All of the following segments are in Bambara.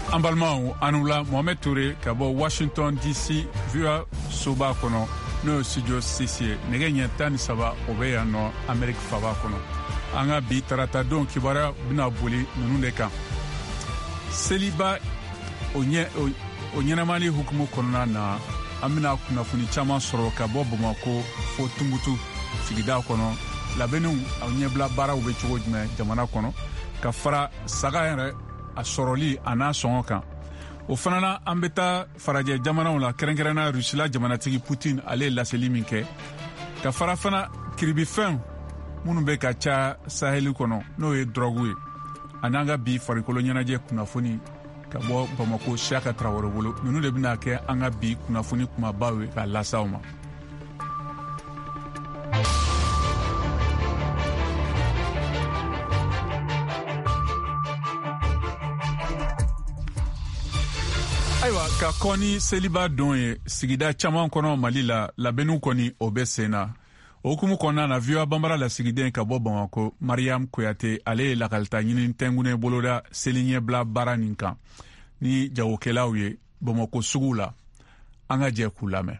Ambalmao anula Mohamed Touré kabo Washington DC via soba kono no studio CC nege nyata ni saba obeya no America faba kono anga bi tarata don kibara bina boli nunu de kan seliba onyenamali hukumu kono na amina kunafuni chama soro kabo Bamako fo Tumbutu sigida kono labenu onyebla bara ube chogo jme jamana kono ka fara saga yɛrɛ a sɔrɔli a n'a sɔngɔ kan o fana na an bɛ taa farajɛ jamanaw la kɛrɛnkɛrɛnna rusila jamanatigi Putin ale ye laseli min kɛ ka fara fana kiribifɛn minnu bɛ ka ca saheli kɔnɔ n'o ye dɔrɔgu ye ani an ka bi farikolo ɲɛnajɛ kunnafoni ka bɔ Bamako Siyaka Tarawele bolo ninnu de bɛna kɛ an ka bi kunnafoni kumabaw ye k'a lase aw ma. Ayiwa ka kɔni seliba don ye sigida caman kɔnɔ Mali la labɛnniw kɔni o bɛ sen na o hukumu kɔnɔna na VOA banbara lasigiden ka bɔ Bamako Mariam Kuyate ale ye lakalita ɲini tɛngunen boloda seli ɲɛbila baara nin kan ni jagokɛlaw ye Bamako sugu la an ka jɛ k'u lamɛn.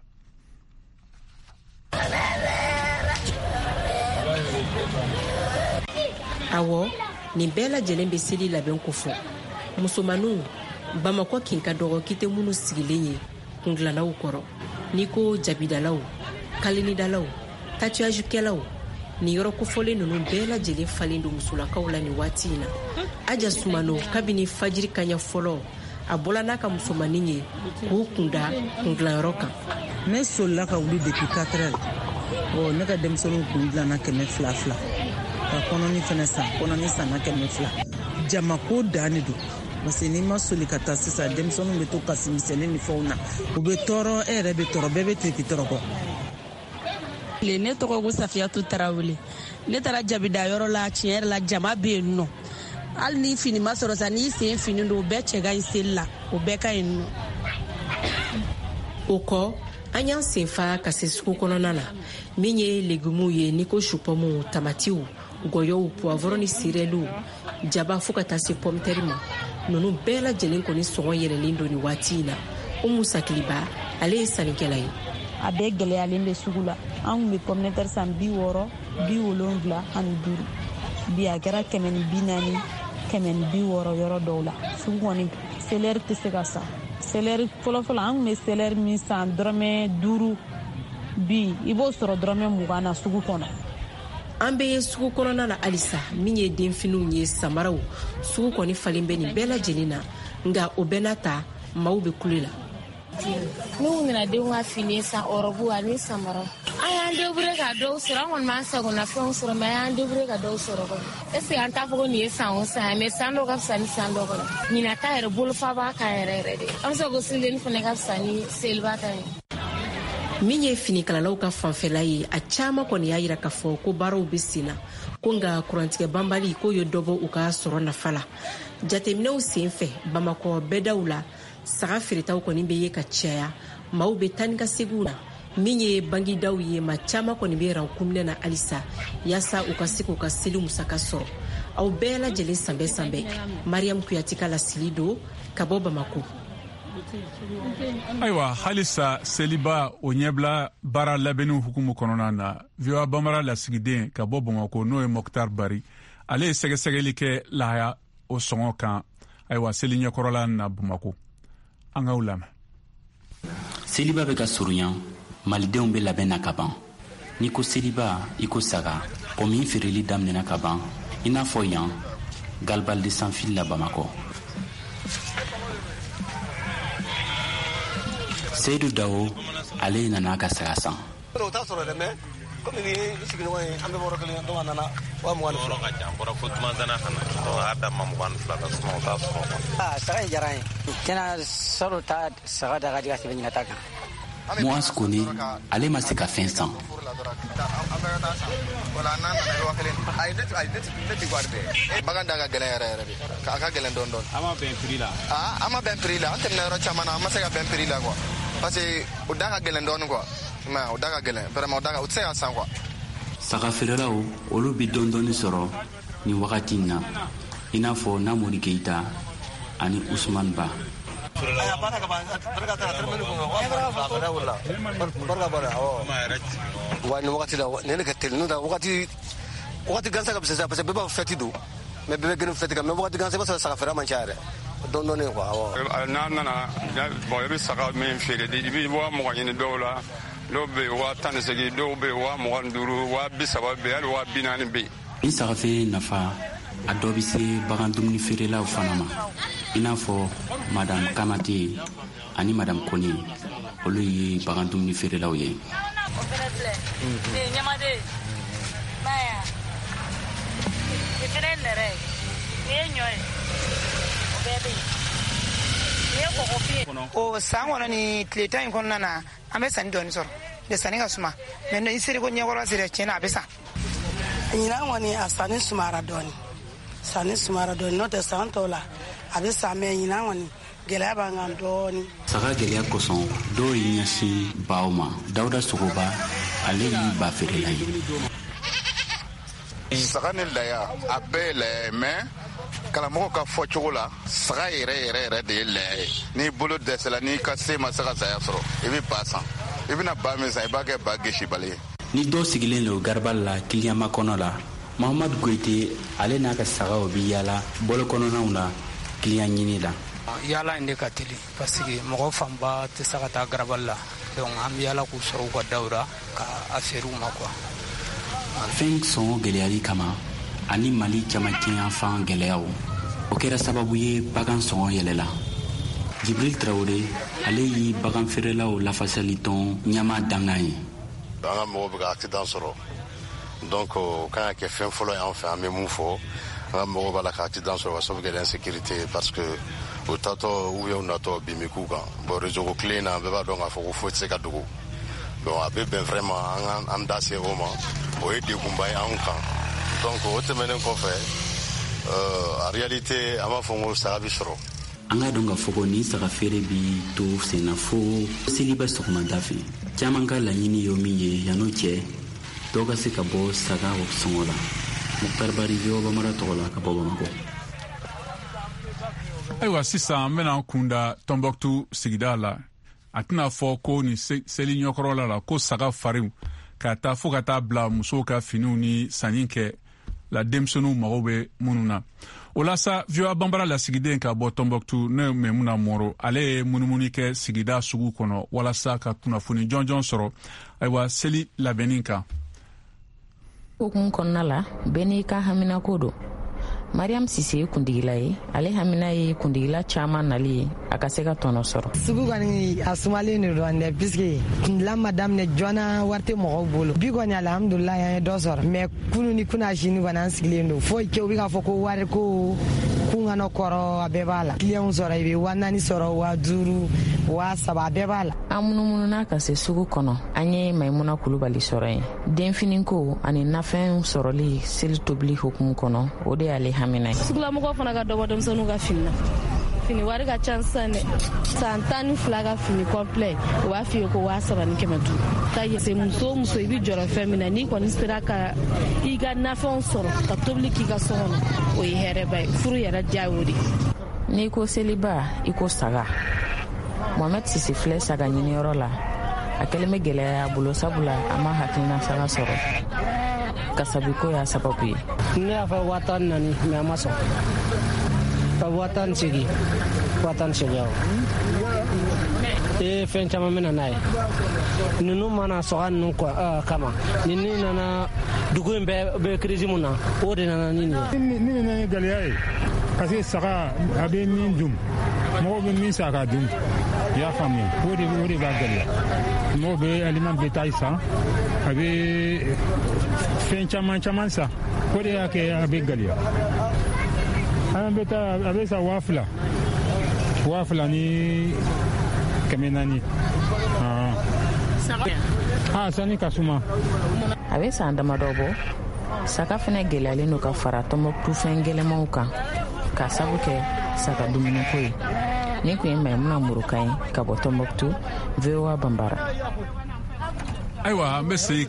Awɔ nin bɛɛ lajɛlen bɛ seli labɛn ko fɔ musomaninw Bamako kin ka dɔgɔ kite minnu sigilen ye kunglalaw kɔrɔ ni ko jabidalaw kalinidalaw tatouage-kɛlaw ni yɔrɔ kofɔlen ninnu bɛɛ lajɛlen falen don musolakaw la ni waati in na Aja Sumano kabini fajiri kaɲa fɔlɔ a bɔla n'a ka musomanin ye k'u kunda kunglayɔrɔ kan ne solila ka wuli depuis 4 heures ne ka denmisɛnninw kun dilanna 200 ka kɔnɔni fɛnɛ san kɔnɔni sanna 200 jamako dan de don parce que ni ma soli ka taa sisan denmisɛnninw bɛ to kasi misɛnnin ni fɛnw na u bɛ tɔɔrɔ e yɛrɛ bɛ tɔɔrɔ bɛɛ bɛ teki tɔɔrɔ kɔ. Ne tɔgɔ ko Safiyatu Tarawele ne taara jabida yɔrɔ la tiɲɛ yɛrɛ la jama bɛ yen nɔ hali ni fini ma sɔrɔ sa ni sen fini don o bɛɛ cɛ ka ɲi seli la o bɛɛ ka ɲi nɔ. O kɔ an y'an senfa ka se sugu kɔnɔna na min ye legumiw ye ni ko supɔmuw tamatiw gɔyɔw poivron ni sirɛliw jaba fo ka taa se pomtɛri ma nunu bɛɛ lajɛlen kɔni sɔngɔ yɛlɛlen don ni waati in na Umu Sakiliba ale ye sannikɛla ye. A bɛɛ gɛlɛyalen bɛ sugu la an kun bɛ pomtɛri san 60 75 ani 5 bi a kɛra 140 160 yɔrɔ dɔw la sugu kɔni selɛri tɛ se ka san selɛri fɔlɔfɔlɔ an kun bɛ selɛri min san dɔrɔmɛ 5 bi i b'o sɔrɔ dɔrɔmɛ 20 na sugu kɔnɔ. An bɛ ye sugu kɔnɔna na halisa min ye denfiniw ye samaraw sugu kɔni falen bɛ nin bɛɛ lajɛlen na nka o bɛɛ n'a ta maaw bɛ kule la. N'u nana denw ka fini san ɔrɔbu ani samara an y'an débrouiller ka dɔw sɔrɔ an kɔni m'an sagona fɛnw sɔrɔ mais an y'an débrouiller ka dɔw sɔrɔ kɔni est ce que an t'a fɔ ko nin ye san o san mais san dɔ ka fisa ni san dɔ kɔnɔ ɲinan ta yɛrɛ bolofa b'a kan yɛrɛ de an bɛ se ko selidenni fana ka fisa ni seliba ta ye. Min ye finikalalaw ka fanfɛla ye a caman kɔni y'a yira k'a fɔ ko baaraw bɛ sen na ko nka kurantigɛ banbali k'o ye dɔ bɔ u ka sɔrɔ nafa la jateminɛw sen fɛ Bamakɔ bɛdaw la saga feeretaw kɔni bɛ ye ka caya maaw bɛ taa ni ka seginw na min ye bangidaw ye maa caman kɔni bɛ rankunminɛ na halisa yaasa u ka se k'u ka seli musaka sɔrɔ aw bɛɛ lajɛlen sanbɛ Mariam Kuyate ka lasili don ka bɔ Bamako. Ayiwa halisa seliba o ɲɛbila baara labɛnniw hukumu kɔnɔna na VOA banbara lasigiden ka bɔ Bamako n'o ye Mokhtar Bari ale ye sɛgɛsɛgɛli kɛ lahaya o sɔngɔ kan ayiwa seli ɲɛkɔrɔla na Bamako an k'aw lamɛn. Seliba bɛ ka surunya malidenw bɛ labɛn na ka ban n'i ko seliba i ko saga o min feereli daminɛna ka ban i n'a fɔ yan Galbal de Sanfil la Bamako. Seydou Dawo ale nana ka saga san. Muas Kone ale ma se ka fɛn san. Bagan da ka gɛlɛn yɛrɛ de a ka gɛlɛn dɔɔni. An ma bɛn prix la. An ma bɛn prix la an tɛmɛna yɔrɔ caman na an ma se ka bɛn prix la quoi parce que o da ka gɛlɛn dɔɔni quoi mais o da ka gɛlɛn vraiment o tɛ se ka san quoi. Saga feerelaw olu bi dɔɔni sɔrɔ ni wagati in na i n'a fɔ Namori Keita ani Usman Ba. wani wakati la nene ka tel nda wakati gansa ka bisa parce que beba feti do mais bebe gën feti ka mais wakati gansa ba sa fera manchare don don ne quoi na bo bi saka men fere di bi wa mo ngini dola do be wa tan segi do be wa mo nganduru wa bi sababe al wa binani be ni saka fe nafa a dɔ bɛ se bagan dumuni feerelaw fana ma i n'a fɔ madame Kamate ani madame Kone olu ye bagan dumuni feerelaw ye. o san kɔnɔ ni tile tan in kɔnɔna na an bɛ sanni dɔɔni sɔrɔ de sanni ka suma mais i seri ko ɲɛkɔrɔ sera tiɲɛna a bɛ san ɲinan kɔni a sanni sumara dɔɔni n'o tɛ san tɔw la a bɛ san mɛ ɲinan kɔni gɛlɛya b'an kan dɔɔni. Saga gɛlɛya kosɔn dɔw ye ɲɛsin baw ma. Dawuda Sogoba ale ye ba feerela ye. Saga ni laya a bɛɛ ye laya ye mais kalamɔgɔw ka fɔ cogo la saga yɛrɛ de ye laya ye. N'i bolo dɛsɛla n'i ka se ma se ka saya sɔrɔ i bɛ ba san i bɛna ba min san i b'a kɛ ba gesibali ye. Ni dɔ sigilen don garibali la Kiliyama kɔnɔ la Mahamadu Goyite ale n'a ka sagaw bi yaala bɔlɔ kɔnɔnaw la kiliyan ɲini la. Yaala in de ka teli parce que mɔgɔ fanba tɛ se ka taa garabali la donc an bɛ yaala k'u sɔrɔ u ka daw la ka a feere u ma quoi. Fɛn sɔngɔ gɛlɛyali kama ani Mali camancɛ yanfan gɛlɛyaw o kɛra sababu ye bagan sɔngɔ yɛlɛla. Jibril Traoré ale ye bagan feerelaw lafasali tɔn ɲɛma damina ye. An ka mɔgɔw bɛ ka accident sɔrɔ donc kan ka kɛ fɛn fɔlɔ y'an fɛ an bɛ mun fɔ an ka mɔgɔw b'a la ka accident sɔrɔ ka sababu kɛ insécurité parce que o tatɔ ou bien u natɔ bin bɛ k'u kan bon réseau ko tile in na bɛɛ b'a dɔn k'a fɔ ko foyi tɛ se ka dogo donc a bɛ bɛn vraiment an da se o ma o ye degunba ye anw kan donc o tɛmɛnen kɔfɛ en réalité an b'a fɔ ko saga bɛ sɔrɔ. An ka dɔn ka fɔ ko ni saga feere bi to senna fo seliba sɔgɔmada fɛ caman ka laɲini ye min ye yan'o cɛ dɔw ka se ka bɔ saga sɔngɔ la. Muktar Bari Jɔba mara tɔgɔ la ka bɔ Bamako. Ayiwa sisan an bɛna kunda Tɔnbɔkutu sigida la a tɛna fɔ ko ni seli ɲɛkɔrɔla la ko saga fariw ka taa fo ka taa bila musow ka finiw ni sanni kɛ la denmisɛnninw mago bɛ minnu na. O la sa VOA Banbara lasigiden ka bɔ Tɔnbɔkutu ne Memuna Moro ale ye munumunu kɛ sigida sugu kɔnɔ walasa ka kunnafoni jɔnjɔn sɔrɔ ayiwa seli labɛnni kan. Hukumu kɔnɔna la bɛɛ n'i ka haminako don. Mariam Sise ye kundigila ye ale hamina ye kundigila caman nali ye a ka se ka tɔnɔ sɔrɔ. Sugu kɔni a sumalen de dɔn dɛ puisque kundila ma daminɛ joona wari tɛ mɔgɔw bolo bi kɔni alhamdulila an ye dɔ sɔrɔ mais kunu ni kuna sini kɔni an sigilen don foyi kɛ u bɛ k'a fɔ ko wari ko kun ka nɔ kɔrɔ a bɛɛ b'a la client sɔrɔ i bɛ 4,000 sɔrɔ 5,000 7,000 a bɛɛ b'a la. An munumununa ka se sugu kɔnɔ an ye Mayimuna Kulubali sɔrɔ yen denfiniko ani nafɛn sɔrɔli seli tobili hukumu kɔnɔ o de y'ale hamina ye. Sugulamɔgɔw fana ka dɔbɔ denmisɛnninw ka fini na fini wari ka ca sisan dɛ san 12 ka fini complet o b'a f'i ye ko 7,500 ta ye se muso muso i bɛ jɔrɔ fɛn min na n'i kɔni sera ka i ka nafɛnw sɔrɔ ka tobili k'i ka so kɔnɔ o ye hɛrɛba ye furu yɛrɛ diya o de. N'i ko seliba i ko saga Mohamed Sisi filɛ saga ɲiniyɔrɔ la a kɛlen bɛ gɛlɛya a bolo sabula a ma hakilina saga sɔrɔ kasabiko y'a sababu ye. Ne y'a fɔ 4,000 mais a ma sɔn ka 8,000 awɔ fɛn caman bɛ na n'a ye ninnu mana sɔgɔ ninnu kama ni nana dugu in bɛɛ crise mun na o de nana ni nin ye. Ni nana ni gɛlɛya ye parce que saga a bɛ min dun mɔgɔw bɛ min san k'a dun i y'a faamuya o de b'a gɛlɛya mɔgɔw bɛ aliment bétail san a bɛ fɛn caman san o de y'a kɛ a bɛ gɛlɛya an bɛ taa a bɛ san 2,000 ni 400. Sani ka suma a bɛ san damadɔ bɔ saga fana gɛlɛyalen don ka fara Tɔnbɔkutu fɛn gɛlɛmanw kan ka sabu kɛ saga dumuniko ye. Ni kun ye Mayimuna Moro ka ye ka bɔ Tɔnbɔkutu VOA Banbara. Ayiwa an bɛ segin